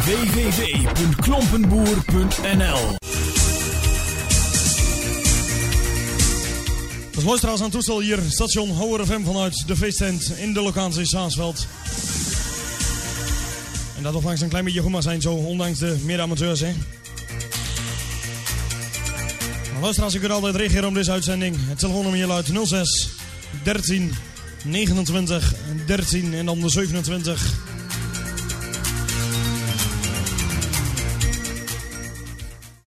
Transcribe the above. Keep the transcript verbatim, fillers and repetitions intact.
w w w punt klompenboer punt n l. Als luisteraars aan toestel hier, station Houwer F M vanuit de feesttent in de locatie Saasveld. En dat ondanks een klein beetje goed maar zijn zo, ondanks de mede-amateurs, hè. Maar luisteraars, je kunt altijd reageren op deze uitzending. Het telefoonnummer hier luidt nul zes dertien negenentwintig dertien en dan de zevenentwintig